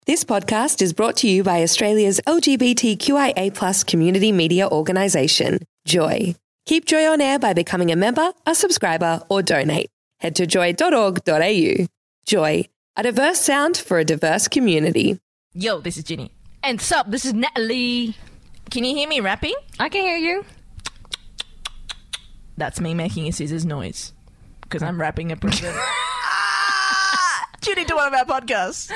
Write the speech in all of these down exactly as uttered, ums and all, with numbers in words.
This podcast is brought to you by Australia's L G B T Q I A plus community media organisation, Joy. Keep Joy on air by becoming a member, a subscriber or donate. Head to joy dot org dot a u. Joy, a diverse sound for a diverse community. Yo, this is Ginny. And sup, this is Natalie. Can you hear me rapping? I can hear you. That's me making a scissors noise. Because I'm rapping a present. ah! Tune into one of our podcasts.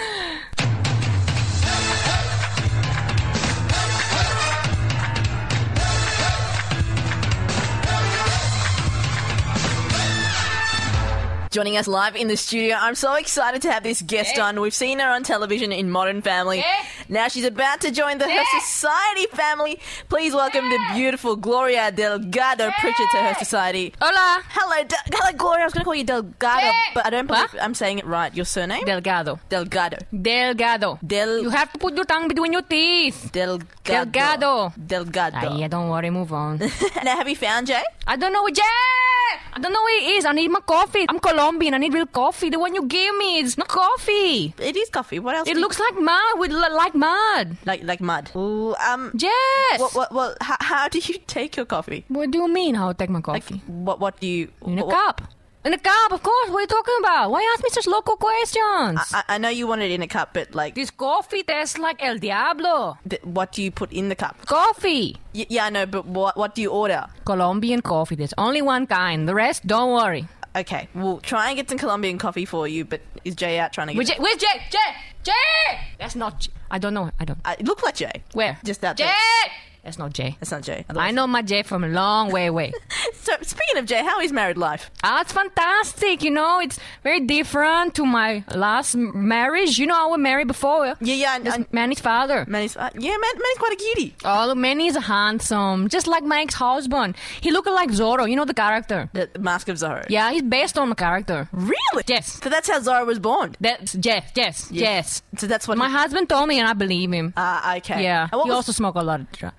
Joining us live in the studio, I'm so excited to have this guest Yeah. on. We've seen her on television in Modern Family. Yeah. Now she's about to join the Yeah. Her Society family. Please welcome Yeah. the beautiful Gloria Delgado Pritchard to Her Society. Hola. Hello, De- hello, Gloria. I was going to call you Delgado, Yeah. but I don't believe What? I'm saying it right. Your surname? Delgado. Delgado. Delgado. Del. You have to put your tongue between your teeth. Delgado. Delgado. Delgado. Ah, yeah, don't worry, move on. Now, have you found Jay? I don't know where Jay. I don't know where he is. I need my coffee. I'm Colombian. I need real coffee. The one you gave me is not coffee. It is coffee. What else? It do you- looks like mud with l- like mud. like like mud. Ooh, um. Yes. What what what? How, how do you take your coffee? What do you mean? How I take my Like coffee? what? What do you? In a what- cup. In a cup, of course. What are you talking about? Why ask me such local questions? I, I know you want it in a cup, but like, This coffee tastes like El Diablo. th- what do you put in the cup? Coffee. Y- yeah, I know, but what what do you order? Colombian coffee. There's only one kind. The rest, don't worry. Okay, we'll try and get some Colombian coffee for you. But is Jay out trying to get? Where's Jay? Where's Jay? Jay! Jay! That's not Jay. I don't know. I don't. Uh, it looked like Jay. Where? Just out Jay! there. That's not Jay. That's not Jay. I know my Jay from a long way away. So speaking of Jay, how is married life? Ah, it's fantastic. You know, it's very different to my last m- marriage. You know, I was married before. Yeah, yeah. And, That's and Manny's father. Manny's, uh, yeah, man, Manny's quite a cutie. Oh, Manny is handsome, just like my ex-husband. He looked like Zorro. You know the character. The, the Mask of Zorro. Yeah, he's based on the character. Really? Yes. So that's how Zorro was born. That's yes, yes, Yeah. yes. So that's what. My he- husband told me, and I believe him. Ah, okay. Yeah, And what he was- also smoked a lot of drugs.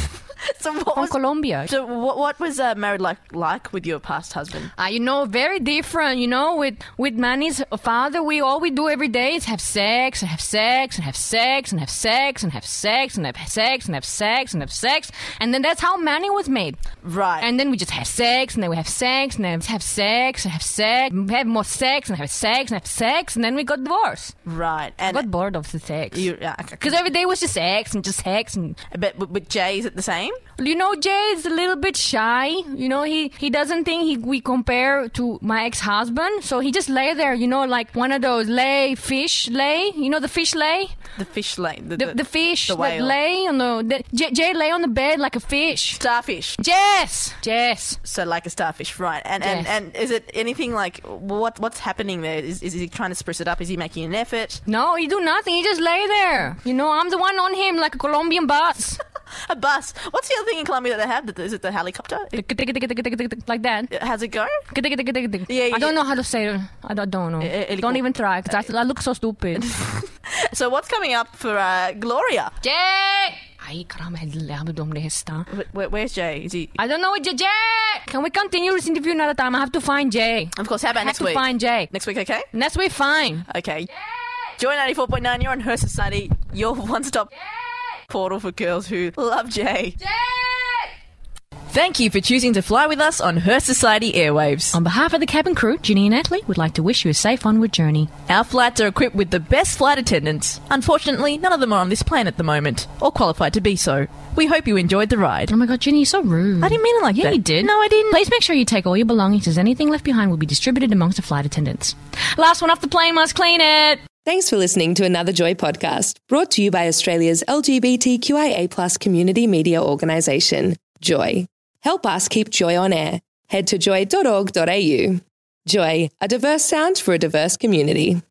so what From was, Colombia. So what, what was uh, married life like with your past husband? Uh, you know, very different. You know, with with Manny's father, we all we do every day is have sex and have sex and have sex and have sex and have sex and have sex and have sex and have sex, and then that's how Manny was made. Right. And then we just have sex, and then we have sex, and then have sex and have sex, and have more sex and have sex and have sex, and then we got divorced. right. I And got bored of the sex. you, yeah, okay. Because every day was just sex and just sex and But with, with Jay, is it the same? you know, Jay is a little bit shy. You know, he, he doesn't think he, we compare to my ex-husband. So he just lay there, you know, like one of those lay fish lay. You know the fish lay? The fish lane. The, The, the fish the that whale. lay on the... the Jay, Jay lay on the bed like a fish. starfish. Jess! Jess! So like a starfish, right? And and, Yes. and is it anything like what what's happening there? Is is he trying to spruce it up? Is he making an effort? No, he do nothing. He just lay there. You know, I'm the one on him like a Colombian bus. A bus. What's the other thing in Colombia that they have? Is it the helicopter? Like that. How's it go? I don't know how to say it. I don't, don't know. Eh, eh, Don't even try, because I, I look so stupid. So what's coming up for uh, Gloria? Jay! Ay, caramba, el diablo de esta. Wh- where, where's Jay? Is he? I don't know, Jay. Jay! Can we continue this interview another time? I have to find Jay. Of course. How about I have next to week? find Jay. Next week, okay? Next week, fine. Okay. Joy ninety-four point nine. You're on Her Society. Your one-stop portal for girls who love Jay. Thank you for choosing to fly with us on Her Society airwaves. On behalf of the cabin crew, Ginny and Natalie would like to wish you a safe onward journey. Our flights are equipped with the best flight attendants. Unfortunately, none of them are on this plane at the moment, or qualified to be so. We hope you enjoyed the ride. Oh my god, Ginny, you're so rude. I didn't mean it like Yeah, that. you did. No, I didn't. Please make sure you take all your belongings, as anything left behind will be distributed amongst the flight attendants. Last one off the plane must clean it. Thanks for listening to another Joy podcast, brought to you by Australia's L G B T Q I A plus community media organisation, Joy. Help us keep Joy on air. Head to joy dot org dot a u. Joy, a diverse sound for a diverse community.